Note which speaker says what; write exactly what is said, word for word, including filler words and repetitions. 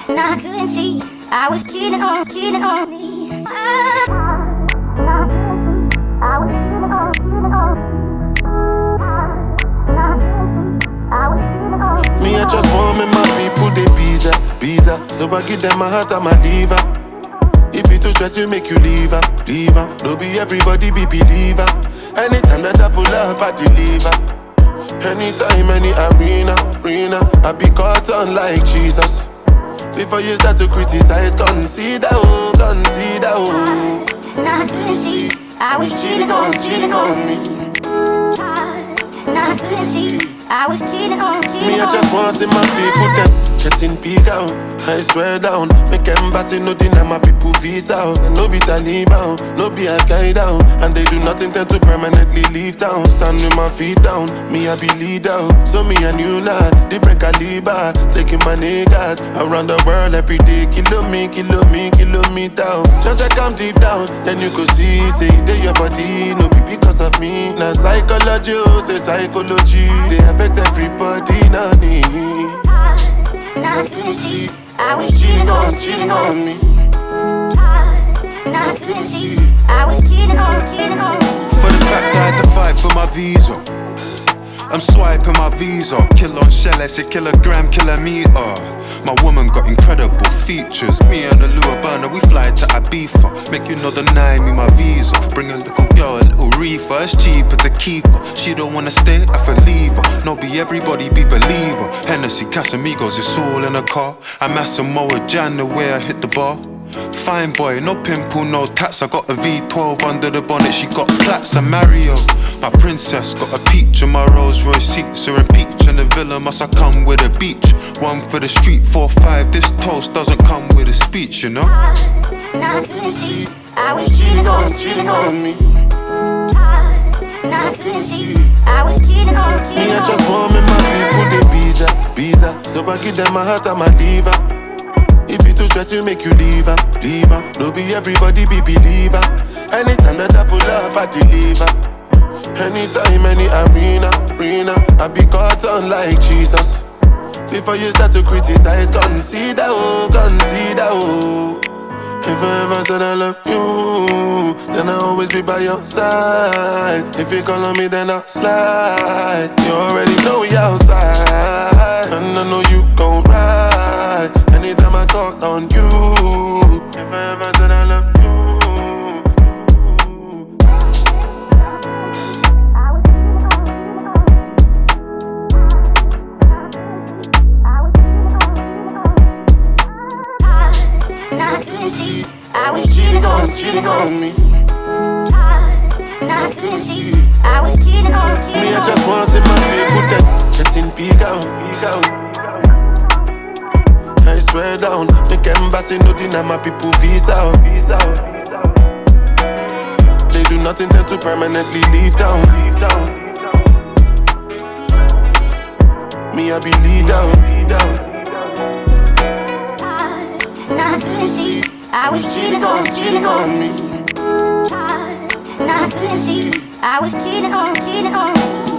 Speaker 1: and I couldn't see. I was cheating on, cheating on me. I, I was cheating on, cheating on me. I was cheating on.
Speaker 2: Me, I just want me my people, they visa, visa. So I give them my heart and my liver. If you too stress, you make you leave her, leave her. Don't be everybody be believer. Anytime that I pull up, I deliver. Anytime, any arena, arena, I be caught on like Jesus. Before you start to criticize, consider, oh, consider, oh.
Speaker 1: And I couldn't see, I was cheating on, cheating on me. And I couldn't see, I was cheating on, cheating on me.
Speaker 2: Me, I just want to see my people them getting big out. I swear down, make embassy no deny my people visa out. And no be Taliban, no be Al-Qaeda, and they do not intend to permanently leave town. Stand with my feet down, me I be leader. So me a new lad, different caliber. Taking my niggas around the world every day. Kilo me, kilo me, kilometer. Just like I'm deep down, then you could see, say they your body, no be because of me. Now psychology, oh, say psychology, they affect everybody, not me.
Speaker 1: And I couldn't see, I was cheating on, cheating on me. And I couldn't see, I was cheating on, cheating on me.
Speaker 3: For the fact I had to fight for my visa, I'm swiping my visa. Kill on shell, I say kilogram, kilometer. My woman got incredible features. Me and the Lua burner, we fly to Ibiza. Make you know the nine, me my visa. Bring a little girl, a little reefer. It's cheaper to keep her. She don't wanna stay, I feel leave her. No be everybody be believer. Hennessy, Casamigos, it's all in a car. I'm Asamoah Jan the way I hit the bar. Fine boy, no pimple, no tats. I got a V twelve under the bonnet. She got plaits and Mario. My princess got a peach on my Rolls Royce seats. Her and peach and the villa must have come with a beach. One for the street, four five. This toast doesn't come with a speech, you know.
Speaker 1: And I couldn't see, I was cheating on, cheating on me. And I couldn't see, I was cheating on, cheating on me.
Speaker 2: Me, I just want me my people, they visa, visa. So I give them my heart and my liver. If you too stress, you make you leave her, leave her. Don't be everybody be believer. Anytime that I pull up, I deliver. Anytime, any arena, arena, I be caught on like Jesus. Before you start to criticize, consider, oh, consider, oh. If I ever said I love you, then I'll always be by your side. If you call on me, then I'll slide. You already know we outside, and I know you gon' ride anytime I talk on you. If I ever said I love you.
Speaker 1: And I couldn't see, I was cheating on, cheating on me. And I couldn't see, I was cheating on, cheating on me.
Speaker 2: Me, I just want to see my people them getting big out, big out. I swear down, make embassy no deny my people visa out, visa out. They do not intend to permanently leave town, leave town. Me, I be lead out, lead out.
Speaker 1: And I couldn't see, I was cheating on, cheating on me. And I couldn't see, I was cheating on, cheating on me.